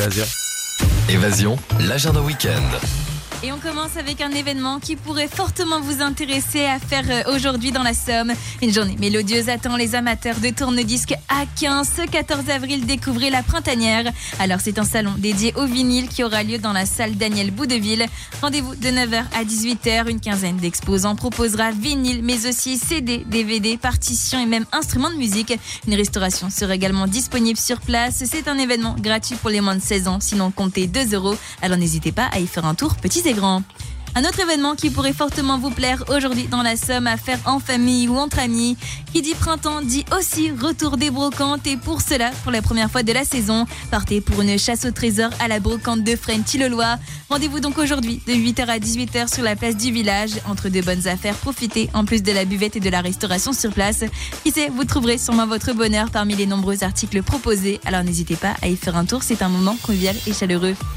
Évasion. Évasion, l'agenda week-end. Et on commence avec un événement qui pourrait fortement vous intéresser à faire aujourd'hui dans la Somme. Une journée mélodieuse attend les amateurs de tourne-disques à 15. Ce 14 avril, découvrez la Printanière. Alors c'est un salon dédié au vinyle qui aura lieu dans la salle Daniel Boudeville. Rendez-vous de 9h à 18h. Une quinzaine d'exposants proposera vinyle, mais aussi CD, DVD, partitions et même instruments de musique. Une restauration sera également disponible sur place. C'est un événement gratuit pour les moins de 16 ans, sinon comptez 2€. Alors n'hésitez pas à y faire un tour, petits et grands. Un autre événement qui pourrait fortement vous plaire aujourd'hui dans la Somme à faire en famille ou entre amis. Qui dit printemps dit aussi retour des brocantes et pour cela, pour la première fois de la saison, partez pour une chasse au trésor à la brocante de Fresnes-Tilleloy. Rendez-vous donc aujourd'hui de 8h à 18h sur la place du village. Entre de bonnes affaires, profitez en plus de la buvette et de la restauration sur place. Qui sait, vous trouverez sûrement votre bonheur parmi les nombreux articles proposés. Alors n'hésitez pas à y faire un tour, c'est un moment convivial et chaleureux.